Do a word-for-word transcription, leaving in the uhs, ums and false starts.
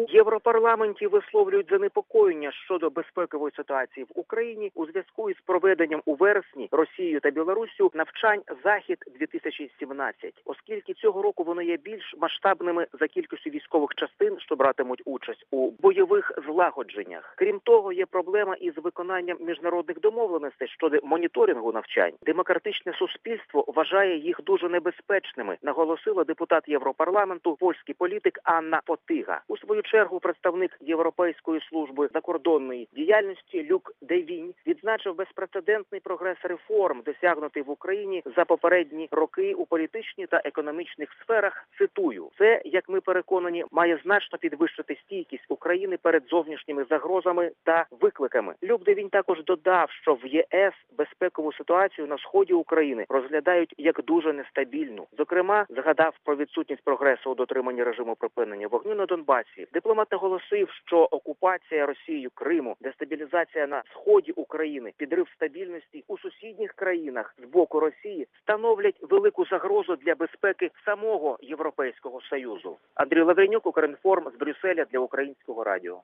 У Європарламенті висловлюють занепокоєння щодо безпекової ситуації в Україні у зв'язку із проведенням у вересні Росією та Білоруссю навчань «Захід-дві тисячі сімнадцять», оскільки цього року вони є більш масштабними за кількістю військових частин, що братимуть участь у бойових злагодженнях. Крім того, є проблема із виконанням міжнародних домовленостей щодо моніторингу навчань. Демократичне суспільство вважає їх дуже небезпечними, наголосила депутат Європарламенту, польський політик Анна Фотига. У свою чергу представник Європейської служби закордонної діяльності Люк Девінь відзначив безпрецедентний прогрес реформ, досягнутий в Україні за попередні роки у політичній та економічних сферах. Цитую: «Це, як ми переконані, має значно підвищити стійкість України перед зовнішніми загрозами та викликами». Люк Девінь також додав, що в ЄС безпекову ситуацію на сході України розглядають як дуже нестабільну. Зокрема, згадав про відсутність прогресу у дотриманні режиму припинення вогню на Донбасі. Дипломат наголосив, що окупація Росією Криму, дестабілізація на сході України, підрив стабільності у сусідніх країнах з боку Росії становлять велику загрозу для безпеки самого Європейського Союзу. Андрій Лавренюк, Укрінформ з Брюсселя для Українського радіо.